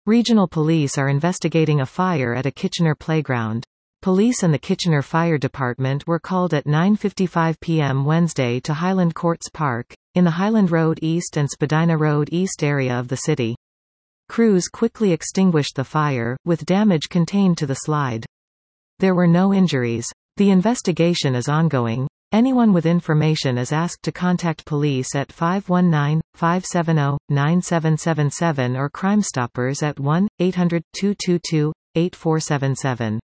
Regional police are investigating a fire at a Kitchener playground. Police and the Kitchener Fire Department were called at 9:55 p.m. Wednesday to Highland Courts Park, in the Highland Road East and Spadina Road East area of the city. Crews quickly extinguished the fire, with damage contained to the slide. There were no injuries. The investigation is ongoing. Anyone with information is asked to contact police at 519-570-9777 or Crime Stoppers at 1-800-222-8477.